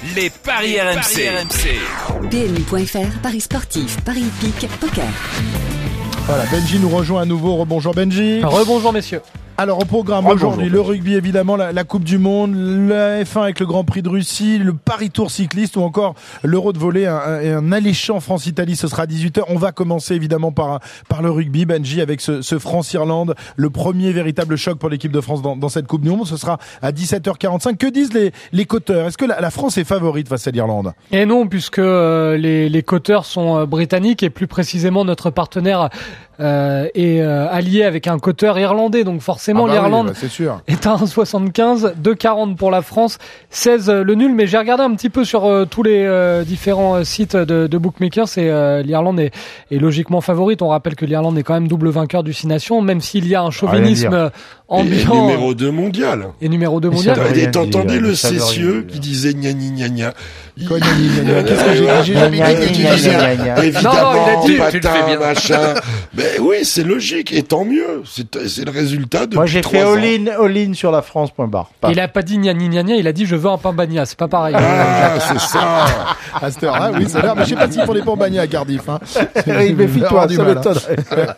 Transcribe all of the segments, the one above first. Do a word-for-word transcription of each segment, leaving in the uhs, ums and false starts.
les paris R M C. P M U point F R, paris sportif, paris hippique, poker. Voilà, Benji nous rejoint à nouveau. Rebonjour Benji. Rebonjour messieurs. Alors au programme Rebonjour, aujourd'hui, le rugby évidemment, la, la Coupe du Monde, la F un avec le Grand Prix de Russie, le Paris Tour cycliste ou encore l'Euro de volley, un, un, un alléchant France-Italie, ce sera à dix-huit heures. On va commencer évidemment par, par le rugby, Benji, avec ce, ce France-Irlande, le premier véritable choc pour l'équipe de France dans, dans cette Coupe du Monde. Ce sera à dix-sept heures quarante-cinq. Que disent les, les coteurs? Est-ce que la, la France est favorite face à l'Irlande? Et non, puisque euh, les, les coteurs sont euh, britanniques et plus précisément notre partenaire euh, est euh, allié avec un coteur irlandais. Donc forcément ah bah l'Irlande oui, bah c'est sûr. est à un virgule soixante-quinze, deux virgule quarante pour la France, seize euh, le nul. Mais j'ai regardé un petit peu sur euh, tous les euh, différents euh, sites de, de bookmakers et euh, l'Irlande est, est logiquement favorite. On rappelle que l'Irlande est quand même double vainqueur du Six Nations, même s'il y a un chauvinisme ambiant. Et numéro deux mondial. Et numéro deux mondial. Et t'entendais le Cessieux qui disait gna gna gna gna. Quoi, gna gna gna? Qu'est-ce que j'ai dit? J'ai jamais dit gna gna gna. Évidemment, non, il a dit, patin, tu le fais bien. machin. Mais oui, c'est logique, et tant mieux. C'est, c'est le résultat de. Moi, j'ai fait all-in, all-in sur la France, point barre. Il a pas dit gna gna gna gna, il a dit je veux un pain bagna, c'est pas pareil. Ah, c'est ça. À cette heure-là, oui, c'est l'air. Mais je sais pas s'ils font des pambagnas à Cardiff, hein. Oui, méfie-toi, ça m'étonnerait.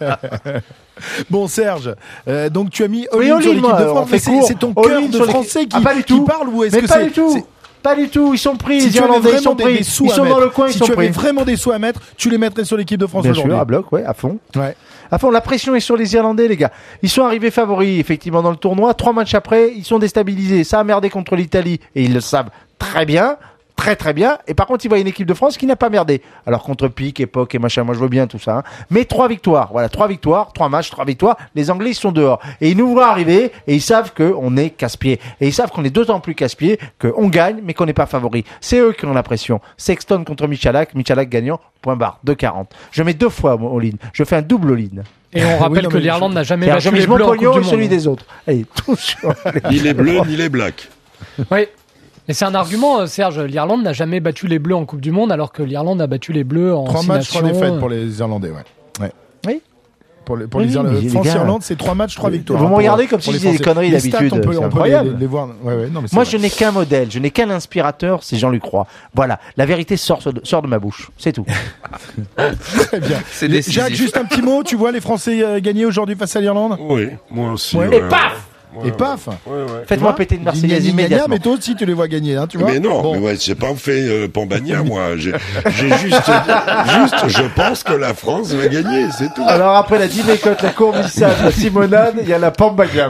Bon, Serge, euh, donc tu as mis Oui, all-in sur all-in, l'équipe moi, de France, on mais fait c'est, court. c'est ton All-in cœur de sur l'équipe- Français qui, Ah, pas du qui tout. parle ou est-ce Mais que pas c'est, du tout. c'est- Pas du tout, ils sont pris, Si les tu avais Irlandais, ils vraiment sont des, pris. des sous Ils à sont mettre, dans le coin, ils si sont tu avais pris. vraiment des sous à mettre, tu les mettrais sur l'équipe de France Bien aujourd'hui. sûr, à bloc, ouais, à fond. Ouais. À fond, la pression est sur les Irlandais, les gars. Ils sont arrivés favoris, effectivement, dans le tournoi. Trois matchs après, ils sont déstabilisés. Ça a merdé contre l'Italie, et ils le savent très bien. Très très bien. Et par contre, ils voient une équipe de France qui n'a pas merdé. Alors contre Pique, Époque et machin, moi je veux bien tout ça. Hein. Mais trois victoires. Voilà, trois victoires, trois matchs, trois victoires. Les Anglais ils sont dehors. Et ils nous voient arriver et ils savent qu'on est casse-pied. Et ils savent qu'on est d'autant plus casse-pied qu'on gagne mais qu'on n'est pas favori. C'est eux qui ont la pression. Sexton contre Michalak. Michalak gagnant, point barre, deux quarante. Je mets deux fois mon all-in. Je fais un double all-in. Et on rappelle Oui, non, que mais l'Irlande je- n'a jamais C'est-à-dire, battu je les mise mon Bleus en Coupe pognon du et celui Monde. des autres. Allez, tout sur Ni les bleus, ni les blacks. Oui. Et c'est un argument, euh, Serge. L'Irlande n'a jamais battu les Bleus en Coupe du Monde, alors que l'Irlande a battu les Bleus en Trois Six matchs, trois Nations. défaites pour les Irlandais, ouais. ouais. Oui. Pour les, pour Oui, les oui, Irlandais. mais les France-Irlande, c'est trois matchs, trois victoires. Vous hein, me pour- regardez comme pour si les je disais des Français. conneries Les stats, d'habitude, on peut, c'est on peut incroyable. les, les voir. Ouais, ouais, non, mais c'est Moi, vrai. je n'ai qu'un modèle, je n'ai qu'un inspirateur, c'est Jean-Luc Roy. Voilà, la vérité sort, sort de ma bouche, c'est tout. Très bien. C'est décisif. Jacques, juste un petit mot. Tu vois les Français euh, gagner aujourd'hui face à l'Irlande? Oui, moi aussi. Ouais. ouais, Et paf ouais, Et paf. Ouais, ouais. Faites-moi Tu vois, péter une dis Marseillaise gna, gna, gna, immédiatement. Mais toi aussi, tu les vois gagner, hein, tu vois. Mais non, Bon. mais ouais, j'ai pas fait euh, Pambagna, moi. J'ai, j'ai juste, juste, je pense que la France va gagner, c'est tout. Alors après la Dimécote, la Courbissade, la Simonade, il y a la Pambagna.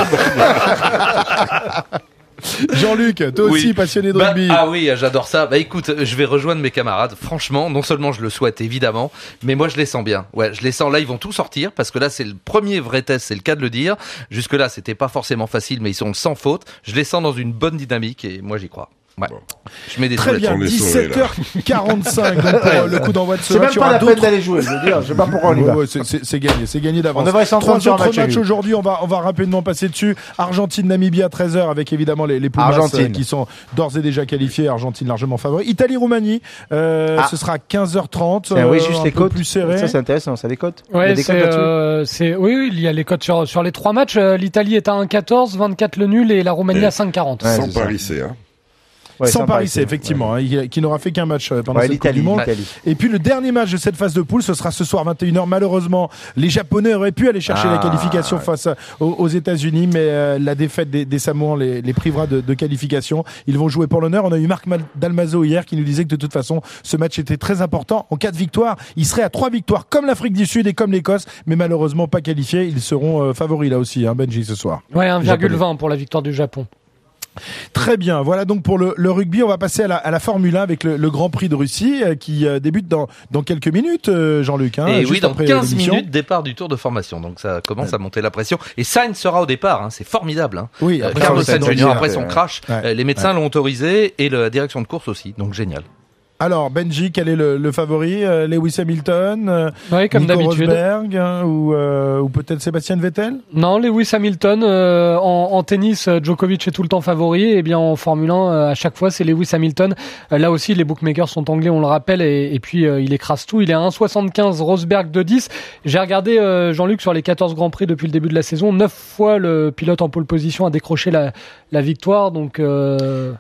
Jean-Luc, toi aussi Oui. passionné de Bah, rugby. ah oui, j'adore ça. Bah écoute, je vais rejoindre mes camarades. Franchement, non seulement je le souhaite évidemment, mais moi je les sens bien. Ouais, je les sens là, ils vont tout sortir parce que là c'est le premier vrai test, c'est le cas de le dire. Jusque là, c'était pas forcément facile, mais ils sont sans faute. Je les sens dans une bonne dynamique et moi j'y crois. Ouais. Bon. Je mets des Très sous bien, on est dix-sept heures quarante-cinq donc pour euh, le coup d'envoi de ce C'est match. même Il y pas aura la peine d'autres- d'aller jouer, je veux dire, je sais pas pourquoi on y Ouais, va. ouais, c'est, c'est, c'est gagné, c'est gagné d'avance. On devrait s'entendre Trois sur un autres match matchs nul. aujourd'hui, on va, on va rapidement passer dessus. Argentine-Namibie à treize heures avec évidemment les, les Pumas Argentine. euh, qui sont d'ores et déjà qualifiés. Argentine largement favori. Italie-Roumanie, euh, Ah. ce sera quinze heures trente. C'est- oui, euh, juste un les peu côtes. plus serré. Ça c'est intéressant, ça des cotes. Il y a Ouais, des c'est, cotes là-dessus. euh, c'est, oui, oui, il y a les cotes sur, sur les trois matchs. Euh, L'Italie est à un quatorze, vingt-quatre le nul et la Roumanie Ouais. à cinq quarante. Ouais, Sans c'est ça. Paris, c'est, hein. Ouais, Sans sympa, Paris, c'est- c'est effectivement, hein, qui, qui n'aura fait qu'un match euh, pendant Ouais, cette Coupe l'Italie, du Monde. l'Italie. Et puis le dernier match de cette phase de poule, ce sera ce soir vingt et une heures. Malheureusement, les Japonais auraient pu aller chercher Ah, la qualification face à- aux, aux États-Unis, mais euh, la défaite des, des Samoans les, les privera de, de qualification. Ils vont jouer pour l'honneur. On a eu Marc Mal- Dalmazo hier qui nous disait que de toute façon, ce match était très important. En cas de victoire, ils seraient à trois victoires comme l'Afrique du Sud et comme l'Écosse, mais malheureusement pas qualifiés. Ils seront euh, favoris là aussi, hein, Benji, ce soir. Ouais, un virgule Japonais. vingt pour la victoire du Japon. Très bien, voilà donc pour le, le rugby, on va passer à la, à la Formule un avec le, le Grand Prix de Russie euh, qui euh, débute dans, dans quelques minutes, euh, Jean-Luc. Hein, Et juste oui, dans après quinze l'émission. minutes, départ du tour de formation. Donc ça commence à monter la pression. Et Sainz sera au départ, hein, c'est formidable. Hein. Oui, Euh, après Carlos son Sainz accident, Junior, après, après son ouais. crash, Ouais. euh, les médecins l'ont autorisé et la direction de course aussi. Donc génial. Alors Benji, quel est le, le favori euh, Lewis Hamilton, euh, Ouais, comme Nico d'habitude. Rosberg hein, ou, euh, ou peut-être Sébastien Vettel? Non, Lewis Hamilton, euh, en, en tennis, euh, Djokovic est tout le temps favori, et bien en Formule un, euh, à chaque fois, c'est Lewis Hamilton. Euh, là aussi, les bookmakers sont anglais, on le rappelle, et, et puis euh, il écrase tout. Il est à un virgule soixante-quinze, Rosberg deux virgule dix. J'ai regardé, euh, Jean-Luc, sur les quatorze Grands Prix depuis le début de la saison, neuf fois le pilote en pole position a décroché la, la victoire, donc... Euh,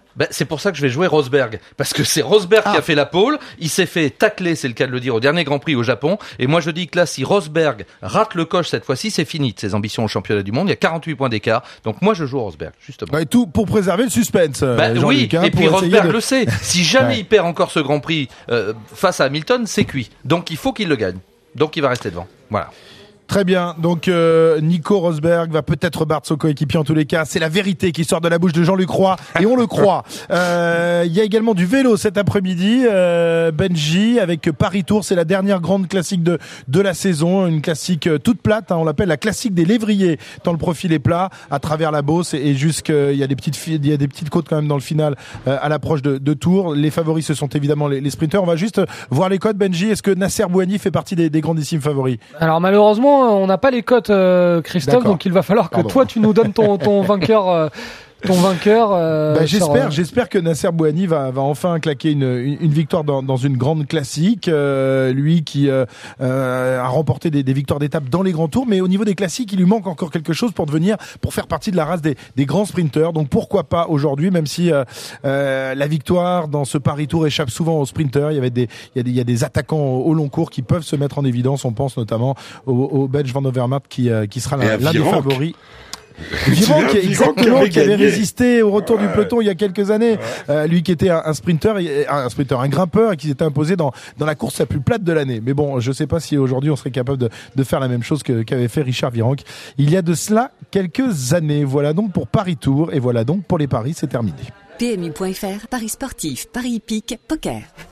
Ben, c'est pour ça que je vais jouer Rosberg. Parce que c'est Rosberg Ah. qui a fait la pole. Il s'est fait tacler, c'est le cas de le dire, au dernier Grand Prix au Japon. Et moi, je dis que là, si Rosberg rate le coche cette fois-ci, c'est fini de ses ambitions au championnat du monde. Il y a quarante-huit points d'écart. Donc moi, je joue Rosberg, justement. Ouais, tout pour préserver le suspense. euh, Ben, oui, Jean-Luc, hein, et pour puis essayer Rosberg de- le sait. Si jamais Ouais. il perd encore ce Grand Prix euh, face à Hamilton, c'est cuit. Donc il faut qu'il le gagne. Donc il va rester devant. Voilà. Très bien. Donc euh, Nico Rosberg va peut-être battre son coéquipier en tous les cas. C'est la vérité qui sort de la bouche de Jean-Luc Roy et on le croit. Euh, Il y a également du vélo cet après-midi. Euh, Benji avec Paris Tour, c'est la dernière grande classique de de la saison, une classique euh, toute plate. Hein, on l'appelle la classique des lévriers. Tant le profil est plat à travers la Beauce et, et jusque il y a des petites fi- il y a des petites côtes quand même dans le final euh, à l'approche de, de Tours. Les favoris ce sont évidemment les, les sprinteurs. On va juste voir les codes. Benji, est-ce que Nasser Bouhanni fait partie des, des grandissimes favoris? Alors malheureusement, on n'a pas les cotes, euh, Christophe, D'accord. donc il va falloir que Pardon. toi tu nous donnes ton, ton vainqueur, euh, ton vainqueur. euh, Bah, sur, j'espère, euh, j'espère que Nasser Bouhanni va, va enfin claquer une, une, une victoire dans, dans une grande classique. Euh, lui qui euh, euh, a remporté des, des victoires d'étape dans les grands tours, mais au niveau des classiques, il lui manque encore quelque chose pour devenir, pour faire partie de la race des, des grands sprinteurs. Donc pourquoi pas aujourd'hui, même si euh, euh, la victoire dans ce Paris Tour échappe souvent aux sprinteurs. Il y avait des, il y a des, il y a des attaquants au, au long cours qui peuvent se mettre en évidence. On pense notamment au, au Belge Van Overmaat qui, euh, qui sera Et à l'un l'un des Virenque. favoris. Tu Virenque, te souviens, exactement, Virenque qui avait gagné. résisté au retour du peloton il y a quelques années. Euh, lui qui était un, un sprinter, et- un sprinter, un grimpeur, et qui s'était imposé dans dans la course la plus plate de l'année. Mais bon, je sais pas si aujourd'hui on serait capable de, de faire la même chose que qu'avait fait Richard Virenque il y a de cela quelques années. Voilà donc pour Paris Tour et voilà donc pour les paris, c'est terminé. P M U point F R, paris sportif, paris hippique, poker.